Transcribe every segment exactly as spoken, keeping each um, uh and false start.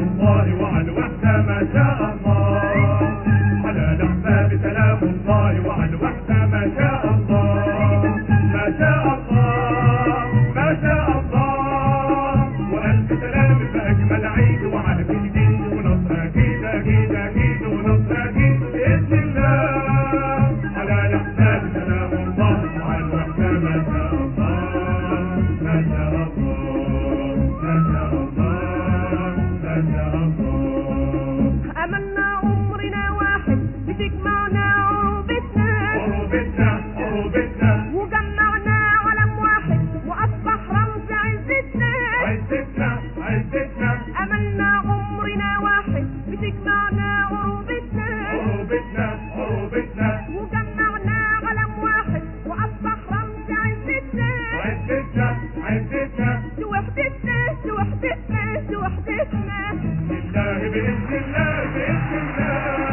الله وعلى الوحدة ما شاء الله. على الأحباب سلام الله وعلى الوحدة ما شاء الله. ما شاء الله ما شاء الله. وألف سلام بأجمل عيد وعهد جديد ونصر أكيد أكيد أكيد ونصر أكيد بإذن الله. على الأحباب سلام الله وعلى الوحدة ما شاء الله. ما شاء الله ما شاء الله ما شاء الله. أملنا عمرنا واحد بتجمعنا عروبتنا عروبتنا عروبتنا وجمعنا علم واحد وأصبح رمز عزتنا عزتنا عزتنا. أملنا عمرنا واحد بتجمعنا عروبتنا عروبتنا عروبتنا وجمعنا علم واحد وأصبح رمز عزتنا عزتنا عزتنا. وحدتنا وحدتنا وحدتنا. بالله بإذن الله بإذن الله.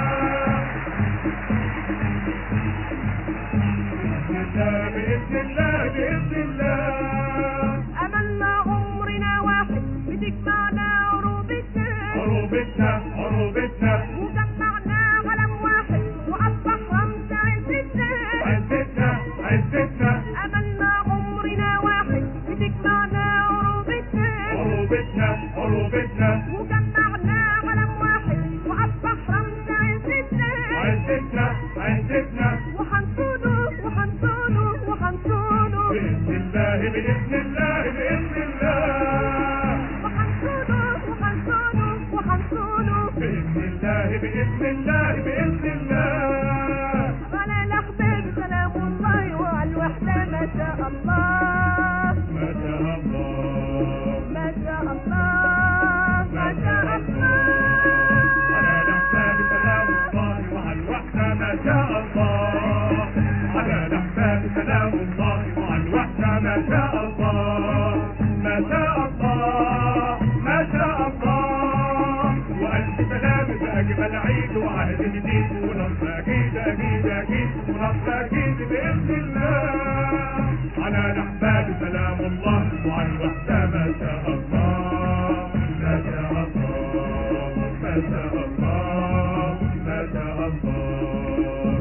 بإذن الله بإذن الله. أملنا عمرنا واحد بتجمعنا عروبتنا عروبتنا عروبتنا وجمعنا علم واحد وأصبح رمز عزتنا عزتنا عزتنا. أملنا عمرنا واحد بتجمعنا عروبتنا عروبتنا عروبتنا وجمعنا علم واحد وأصبح رمز عزتنا عزتنا عزتنا. وحنصونه وحنصونه وحنصونه بإذن الله بإذن الله بإذن الله. وحنصونه وحنصونه وحنصونه بإذن الله بإذن الله بإذن الله. على الأحباب سلام الله وعلى الوحدة ما شاء الله. ما شاء الله ما شاء الله ما شاء الله. على الأحباب سلام الله وعلى الوحدة ما شاء الله. على الأحباب سلام الله وعلى الوحدة ما شاء الله. ما شاء الله ما شاء الله. وألف سلام بأجمل عيد وعهد جديد ونصر أكيد أكيد أكيد ونصر أكيد بإذن الله. على الأحباب سلام الله وعلى الوحدة ما شاء الله. ما شاء الله ما شاء الله ما شاء الله.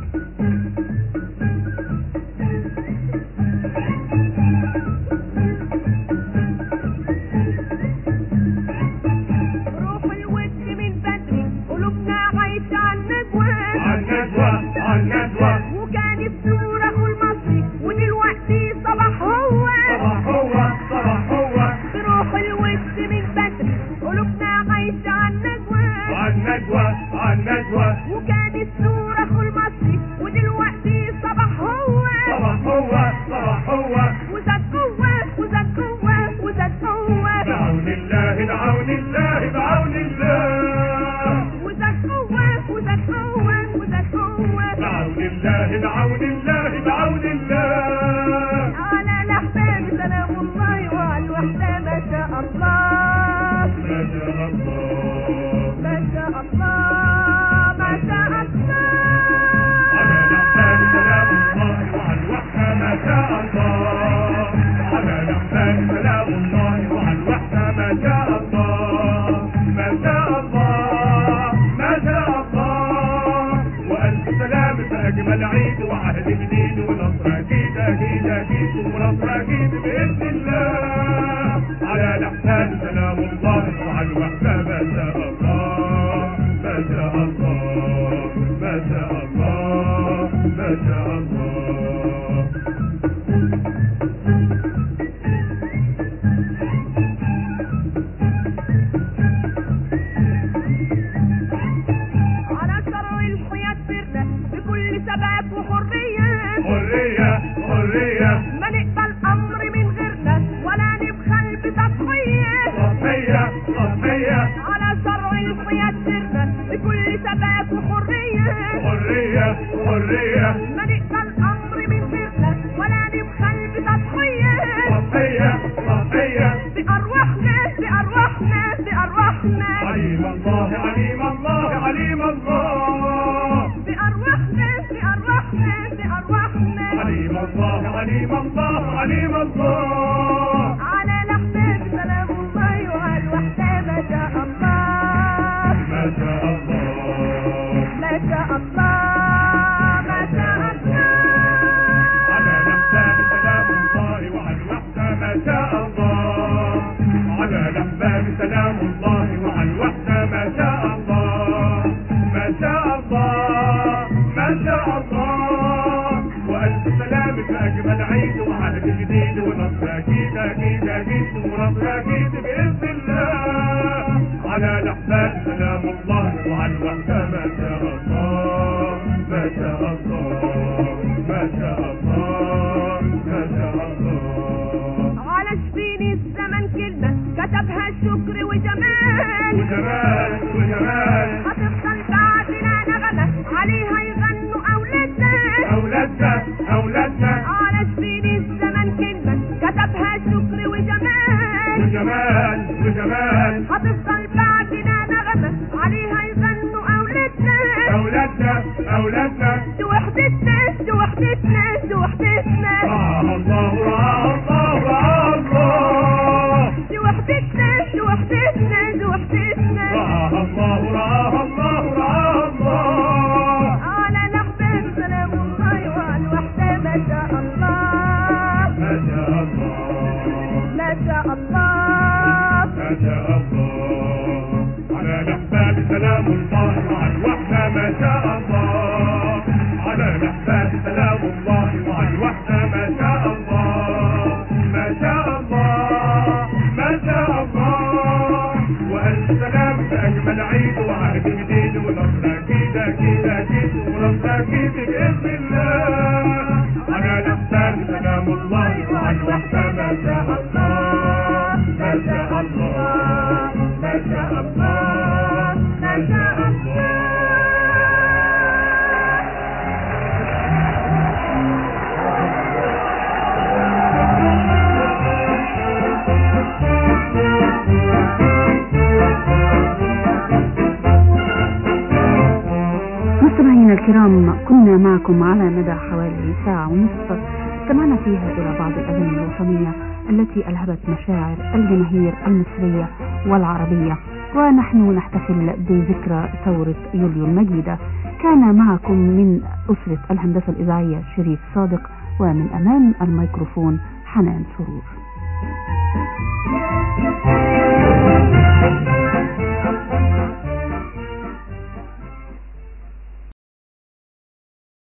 روح الود من بدري قلوبنا عايشة عالنجوى عالنجوى عالنجوى. وكان بنور أخو المصري ودلوقتي صباح هو صباح هو صباح هو. روح الود من بدري قلوبنا عايشة عالنجوى عالنجوى عالنجوى. وكان بنور أخو المصري ودلوقتي صباح هو صباح هو صباح هو. وزاد قوة وزاد قوة وزاد قوة بعون الله بعون الله بعون الله. وزاد قوة وزاد قوة وزاد قوة بعون الله بعون الله بعون الله. على الأحباب سلام الله وعلى الوحدة ما شاء الله. ما شاء الله ما شاء الله ما شاء الله. على الأحباب سلام الله وعلى الوحدة ما شاء الله. على الأحباب سلام الله وعلى الوحدة ما شاء الله. ما شاء الله ما شاء الله. وألف سلام بأجمل عيد وعهد جديد ونصر أكيد أكيد أكيد ونصر أكيد بإذن الله. على الأحباب سلام الله وعلى الوحدة ما شاء الله. ما شاء الله ما شاء الله ما شاء الله. على شرع الحياة سرنا بكل ثبات وحرية حرية حرية. ما نقبل أمر من غيرنا ولا نبخل بتضحية تضحية تضحية. على شرع الحياة سرنا بكل ثبات وحرية حرية حرية. ما نقبل أمر من غيرنا ولا نبخل بتضحية تضحية تضحية. بأرواحنا بأرواحنا بأرواحنا عليم الله عليم الله عليم الله. بأرواحنا بأرواحنا بأرواحنا عليم الله عليم الله عليم الله. على الأحباب سلام الله وعلى الوحدة ما شاء الله. شاء الله ما شاء الله ما شاء الله على الأحباب سلام الله وعلى الوحدة ما شاء الله على الأحباب سلام الله وعلى الوحدة ما شاء الله ما شاء الله ما شاء الله وألف سلام في أجمل عيد وعهد جديد ونصر أكيد أكيد أكيد ونصر أكيد بإذن الله على الأحباب سلام الله وعلى الوحدة ما شاء الله ما شاء الله ما شاء الله ما شاء الله على شفين الزمن كلمة كتبها الشكر وجمال وجمال وجمال هتفضل بعدنا نغمة عليها يغنوا أولادنا أولادنا أولادنا على شفين الزمن كلمة كتبها الشكر وجمال وجمال وجمال هتفضل بعدنا نغمة عليها يغنوا أولادنا أولادنا أولادنا دي وحدتنا دي وحدتنا دي وحدتنا رعاها الله رعاها الله رعاها الله دي وحدتنا دي وحدتنا دي وحدتنا رعاها الله رعاها الله رعاها الله على الأحباب سلام الله وعلى الوحدة ما شاء الله ما شاء الله ما شاء الله ما شاء الله على الأحباب سلام الله وعلى الوحدة ما شاء الله على الأحباب سلام الله وعلى الوحدة ما شاء الله ما شاء الله ما شاء الله وألف سلام في أجمل عيد وعهد جديد ونصر أكيد أكيد أكيد ونصر أكيد بإذن الله على الأحباب سلام الله وعلى الوحدة ما شاء الله ما شاء الله ما شاء الله ما شاء الله مستمعينا الكرام، كنا معكم على مدى حوالي ساعة ونصف استمعنا فيها إلى بعض الأغاني الوطنية التي ألهبت مشاعر الجماهير المصرية والعربية، ونحن نحتفل بذكرى ثورة يوليو المجيدة. كان معكم من أسرة الهندسة الإذاعية شريف صادق، ومن أمام الميكروفون حنان سرور.